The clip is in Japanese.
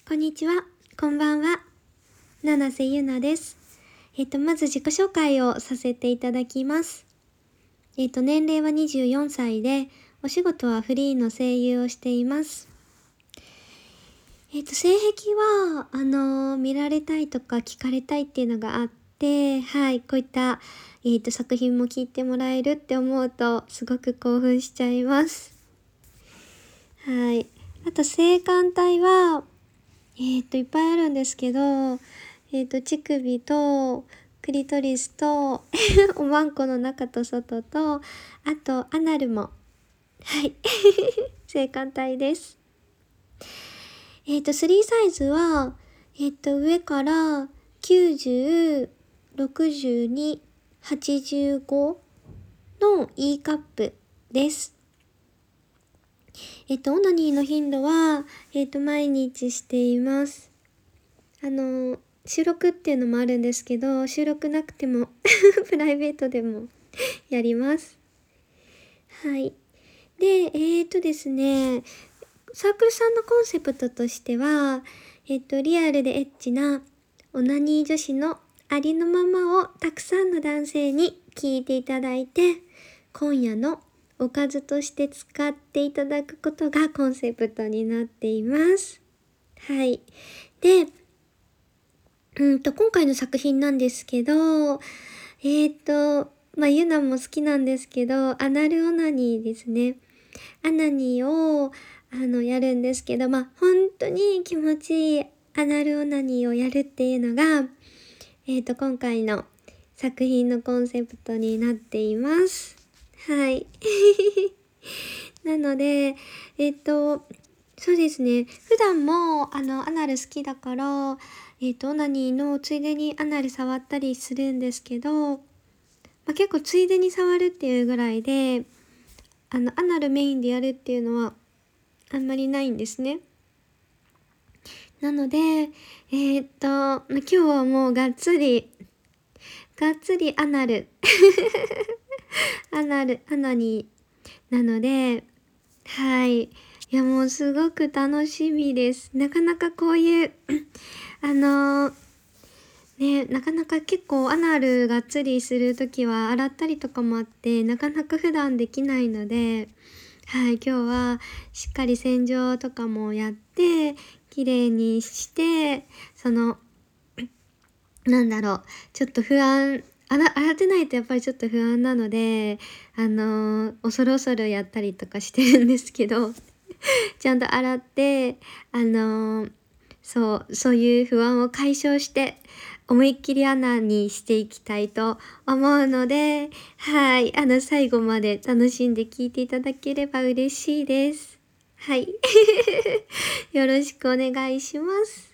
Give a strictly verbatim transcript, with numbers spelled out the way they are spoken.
こんにちは、こんばんは。七瀬ゆなです。えっ、と、まず自己紹介をさせていただきます。えっ、と、年齢はにじゅうよんさいで、お仕事はフリーの声優をしています。えっ、と、性癖は、あのー見られたいとか聞かれたいっていうのがあって、はい、こういった、えっ、と、作品も聞いてもらえるって思うと、すごく興奮しちゃいます。はい。あと、性感帯は、えっ、と、いっぱいあるんですけど、えっ、と、乳首と、クリトリスと、おまんこの中と外と、あと、アナルも、はい、性感帯です。えっ、と、スリーサイズは、えっ、と、上からきゅうじゅう、ろくじゅうに、はちじゅうごの E カップです。えっ、と、オナニーの頻度は、えっ、と、毎日しています。あの、収録っていうのもあるんですけど、収録なくてもプライベートでもやります。はい。で、えーとですね、サークルさんのコンセプトとしては、えっと、リアルでエッチなオナニー女子のありのままをたくさんの男性に聞いていただいて、今夜のおかずとして使っていただくことがコンセプトになっています。はい。で、うんと、今回の作品なんですけど、えっと、まあ、ユナも好きなんですけど、アナルオナニーですね。アナニーを、あの、やるんですけど、まあ、本当に気持ちいいアナルオナニーをやるっていうのが、えっと、今回の作品のコンセプトになっています。はい。なので、えっと、そうですね。普段も、あの、アナル好きだから、えっと、オナニーのついでにアナル触ったりするんですけど、まあ、結構ついでに触るっていうぐらいで、あの、アナルメインでやるっていうのはあんまりないんですね。なので、えー、っと、まあ、今日はもうがっつり、がっつりアナル、アナル、アナニーなので、はい。いや、もうすごく楽しみです。なかなかこういうあのー、ね、なかなか結構アナルがっつりするときは洗ったりとかもあって、なかなか普段できないので、はい、今日はしっかり洗浄とかもやって、綺麗にして、その、なんだろう、ちょっと不安、洗洗ってないとやっぱりちょっと不安なので、あのー、恐る恐るやったりとかしてるんですけど、ちゃんと洗って、あのー、そう、そういう不安を解消して、思いっきりアナにしていきたいと思うので、はい、あの、最後まで楽しんで聞いていただければ嬉しいです。はい。よろしくお願いします。